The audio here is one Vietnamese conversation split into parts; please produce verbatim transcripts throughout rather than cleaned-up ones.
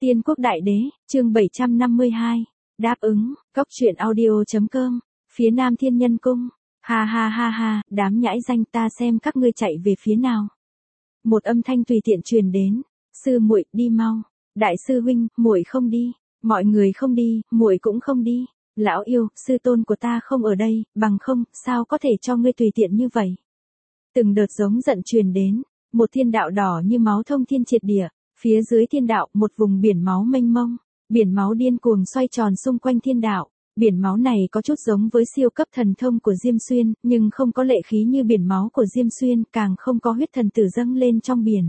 Tiên quốc đại đế, chương bảy trăm năm mươi hai. Đáp ứng, cốc truyện audio.com, phía nam thiên nhân cung. Ha ha ha ha, đám nhãi danh, ta xem các ngươi chạy về phía nào. Một âm thanh tùy tiện truyền đến. Sư muội, đi mau. Đại sư huynh, muội không đi. Mọi người không đi, muội cũng không đi. Lão yêu, sư tôn của ta không ở đây, bằng không, sao có thể cho ngươi tùy tiện như vậy. Từng đợt giống giận truyền đến. Một thiên đạo đỏ như máu thông thiên triệt địa. Phía dưới thiên đạo, một vùng biển máu mênh mông. Biển máu điên cuồng xoay tròn xung quanh thiên đạo. Biển máu này có chút giống với siêu cấp thần thông của Diêm Xuyên, nhưng không có lệ khí như biển máu của Diêm Xuyên, càng không có huyết thần tử dâng lên trong biển.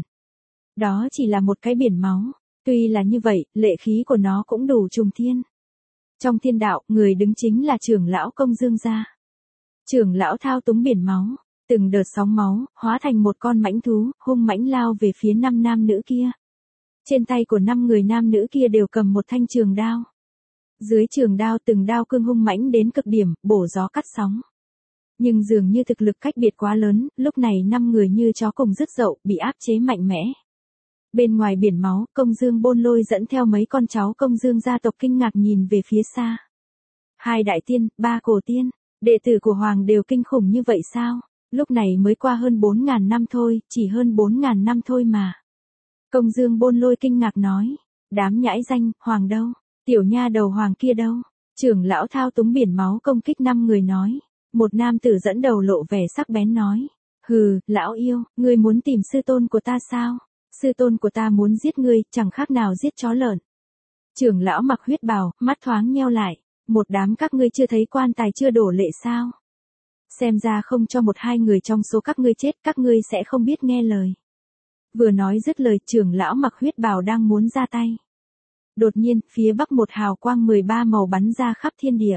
Đó chỉ là một cái biển máu. Tuy là như vậy, lệ khí của nó cũng đủ trùng thiên. Trong thiên đạo, người đứng chính là trưởng lão Công Dương gia. Trưởng lão thao túng biển máu, từng đợt sóng máu, hóa thành một con mãnh thú, hung mãnh lao về phía năm nam nữ kia. Trên tay của năm người nam nữ kia đều cầm một thanh trường đao. Dưới trường đao từng đao cương hung mãnh đến cực điểm, bổ gió cắt sóng. Nhưng dường như thực lực cách biệt quá lớn, lúc này năm người như chó cùng rứt dậu, bị áp chế mạnh mẽ. Bên ngoài biển máu, Công Dương Bôn Lôi dẫn theo mấy con cháu Công Dương gia tộc kinh ngạc nhìn về phía xa. Hai đại tiên, ba cổ tiên, đệ tử của Hoàng đều kinh khủng như vậy sao? Lúc này mới qua hơn bốn ngàn năm thôi, chỉ hơn bốn ngàn năm thôi mà. Công Dương Bôn Lôi kinh ngạc nói, đám nhãi danh, Hoàng đâu? Tiểu nha đầu Hoàng kia đâu? Trưởng lão thao túng biển máu công kích năm người nói. Một nam tử dẫn đầu lộ vẻ sắc bén nói, hừ, lão yêu, ngươi muốn tìm sư tôn của ta sao? Sư tôn của ta muốn giết ngươi, chẳng khác nào giết chó lợn. Trưởng lão mặc huyết bào, mắt thoáng nheo lại, một đám các ngươi chưa thấy quan tài chưa đổ lệ sao? Xem ra không cho một hai người trong số các ngươi chết, các ngươi sẽ không biết nghe lời. Vừa nói dứt lời, trưởng lão mặc huyết bào đang muốn ra tay. Đột nhiên, phía bắc một hào quang mười ba màu bắn ra khắp thiên địa.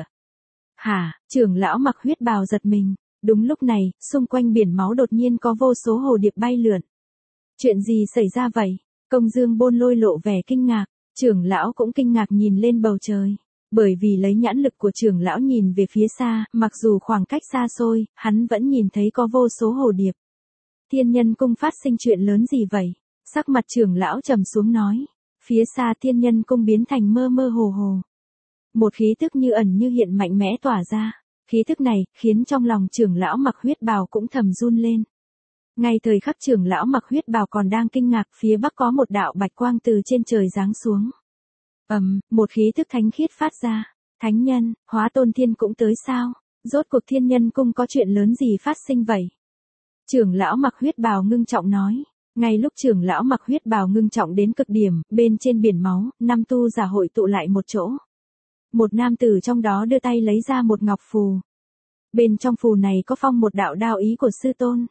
Hả, trưởng lão mặc huyết bào giật mình. Đúng lúc này, xung quanh biển máu đột nhiên có vô số hồ điệp bay lượn. Chuyện gì xảy ra vậy? Công Dương Bôn Lôi lộ vẻ kinh ngạc, trưởng lão cũng kinh ngạc nhìn lên bầu trời. Bởi vì lấy nhãn lực của trưởng lão nhìn về phía xa, mặc dù khoảng cách xa xôi, hắn vẫn nhìn thấy có vô số hồ điệp. Thiên nhân cung phát sinh chuyện lớn gì vậy? Sắc mặt trưởng lão trầm xuống nói. Phía xa thiên nhân cung biến thành mơ mơ hồ hồ. Một khí thức như ẩn như hiện mạnh mẽ tỏa ra. Khí thức này, khiến trong lòng trưởng lão mặc huyết bào cũng thầm run lên. Ngay thời khắc trưởng lão mặc huyết bào còn đang kinh ngạc, phía bắc có một đạo bạch quang từ trên trời giáng xuống. Ầm, um, một khí thức thánh khiết phát ra. Thánh nhân, Hóa Tôn Thiên cũng tới sao? Rốt cuộc thiên nhân cung có chuyện lớn gì phát sinh vậy? Trưởng lão mặc huyết bào ngưng trọng nói. Ngay lúc trưởng lão mặc huyết bào ngưng trọng đến cực điểm, bên trên biển máu, năm tu giả hội tụ lại một chỗ. Một nam tử trong đó đưa tay lấy ra một ngọc phù. Bên trong phù này có phong một đạo đao ý của sư tôn.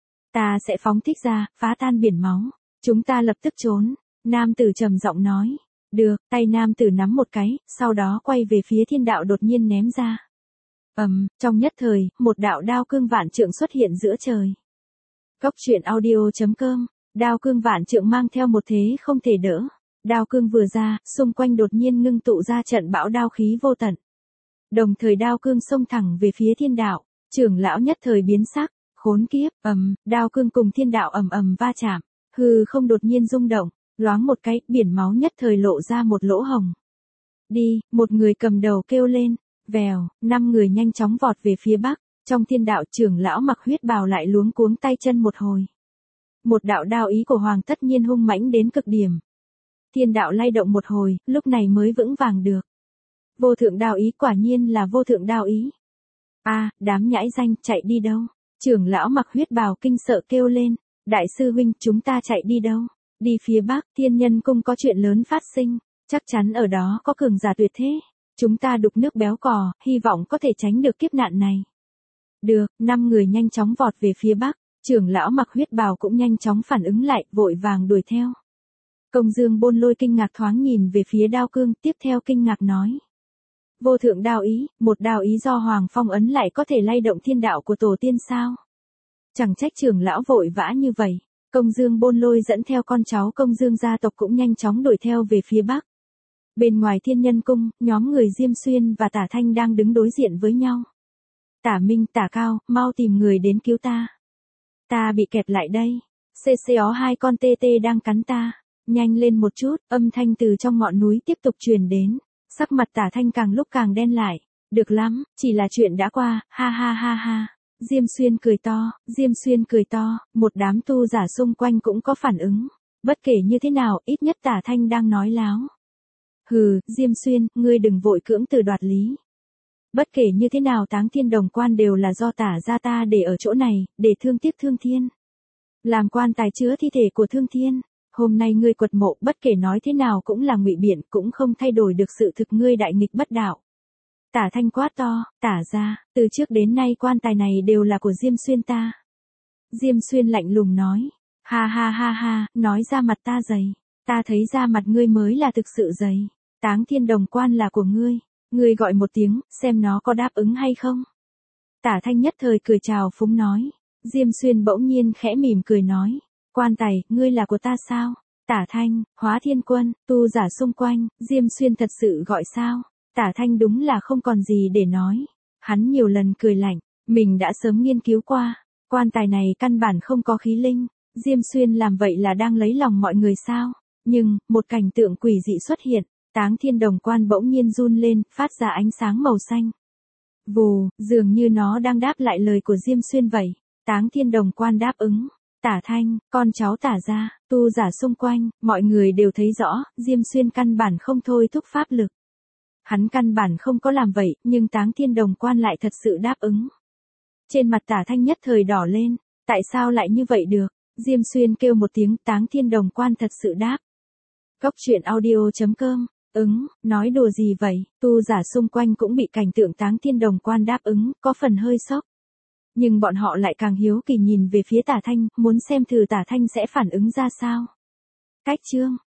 Ta sẽ phóng thích ra, phá tan biển máu. Chúng ta lập tức trốn. Nam tử trầm giọng nói. Được, tay nam tử nắm một cái, sau đó quay về phía thiên đạo đột nhiên ném ra. Ầm, um, trong nhất thời, một đạo đao cương vạn trượng xuất hiện giữa trời. Cốc truyện audio.com, đao cương vạn trượng mang theo một thế không thể đỡ. Đao cương vừa ra, xung quanh đột nhiên ngưng tụ ra trận bão đao khí vô tận. Đồng thời đao cương xông thẳng về phía thiên đạo, trưởng lão nhất thời biến sắc. Khốn kiếp, ầm, um, đao cương cùng thiên đạo ầm ầm va chạm, hư không đột nhiên rung động, loáng một cái, biển máu nhất thời lộ ra một lỗ hồng. Đi, một người cầm đầu kêu lên, vèo, năm người nhanh chóng vọt về phía bắc, trong thiên đạo trưởng lão mặc huyết bào lại luống cuống tay chân một hồi. Một đạo đao ý của Hoàng tất nhiên hung mãnh đến cực điểm. Thiên đạo lay động một hồi, lúc này mới vững vàng được. Vô thượng đao ý quả nhiên là vô thượng đao ý. A, à, đám nhãi danh, chạy đi đâu? Trưởng lão mặc huyết bào kinh sợ kêu lên, đại sư huynh, chúng ta chạy đi đâu? Đi phía bắc, thiên nhân cung có chuyện lớn phát sinh, chắc chắn ở đó có cường giả tuyệt thế. Chúng ta đục nước béo cò, hy vọng có thể tránh được kiếp nạn này. Được, năm người nhanh chóng vọt về phía bắc, trưởng lão mặc huyết bào cũng nhanh chóng phản ứng lại, vội vàng đuổi theo. Công Dương Bôn Lôi kinh ngạc thoáng nhìn về phía đao cương, tiếp theo kinh ngạc nói. Vô thượng đao ý, một đao ý do Hoàng phong ấn lại có thể lay động thiên đạo của tổ tiên sao? Chẳng trách trưởng lão vội vã như vậy. Công Dương Bôn Lôi dẫn theo con cháu Công Dương gia tộc cũng nhanh chóng đuổi theo về phía bắc. Bên ngoài thiên nhân cung, nhóm người Diêm Xuyên và Tả Thanh đang đứng đối diện với nhau. Tả Minh, Tả Cao, mau tìm người đến cứu ta. Ta bị kẹp lại đây. Xê xê ó hai con tê tê đang cắn ta. Nhanh lên một chút, âm thanh từ trong ngọn núi tiếp tục truyền đến. Sắc mặt Tả Thanh càng lúc càng đen lại. Được lắm, chỉ là chuyện đã qua, ha ha ha ha. Diêm Xuyên cười to, Diêm Xuyên cười to, một đám tu giả xung quanh cũng có phản ứng. Bất kể như thế nào, ít nhất Tả Thanh đang nói láo. Hừ, Diêm Xuyên, ngươi đừng vội cưỡng từ đoạt lý. Bất kể như thế nào Táng Thiên Đồng Quan đều là do Tả gia ta để ở chỗ này, để thương tiếc Thương Thiên. Làm quan tài chứa thi thể của Thương Thiên. Hôm nay ngươi quật mộ, bất kể nói thế nào cũng là ngụy biện, cũng không thay đổi được sự thực ngươi đại nghịch bất đạo. Tả Thanh quát to, Tả gia, từ trước đến nay quan tài này đều là của Diêm Xuyên ta. Diêm Xuyên lạnh lùng nói, ha ha ha ha, nói ra mặt ta dày. Ta thấy ra mặt ngươi mới là thực sự dày. Táng Thiên Đồng Quan là của ngươi. Ngươi gọi một tiếng, xem nó có đáp ứng hay không. Tả Thanh nhất thời cười chào phúng nói. Diêm Xuyên bỗng nhiên khẽ mỉm cười nói. Quan tài, ngươi là của ta sao? Tả Thanh, Hóa Thiên Quân, tu giả xung quanh, Diêm Xuyên thật sự gọi sao? Tả Thanh đúng là không còn gì để nói. Hắn nhiều lần cười lạnh, mình đã sớm nghiên cứu qua. Quan tài này căn bản không có khí linh. Diêm Xuyên làm vậy là đang lấy lòng mọi người sao? Nhưng, một cảnh tượng quỷ dị xuất hiện. Táng Thiên Đồng Quan bỗng nhiên run lên, phát ra ánh sáng màu xanh. Vù, dường như nó đang đáp lại lời của Diêm Xuyên vậy. Táng Thiên Đồng Quan đáp ứng. Tả Thanh, con cháu Tả gia, tu giả xung quanh, mọi người đều thấy rõ, Diêm Xuyên căn bản không thôi thúc pháp lực. Hắn căn bản không có làm vậy, nhưng Táng Thiên Đồng Quan lại thật sự đáp ứng. Trên mặt Tả Thanh nhất thời đỏ lên, tại sao lại như vậy được? Diêm Xuyên kêu một tiếng, Táng Thiên Đồng Quan thật sự đáp. Cốc truyện audio chấm com. Ứng, nói đùa gì vậy? Tu giả xung quanh cũng bị cảnh tượng Táng Thiên Đồng Quan đáp ứng, có phần hơi sốc. Nhưng bọn họ lại càng hiếu kỳ nhìn về phía Tả Thanh, muốn xem thử Tả Thanh sẽ phản ứng ra sao. Cách chương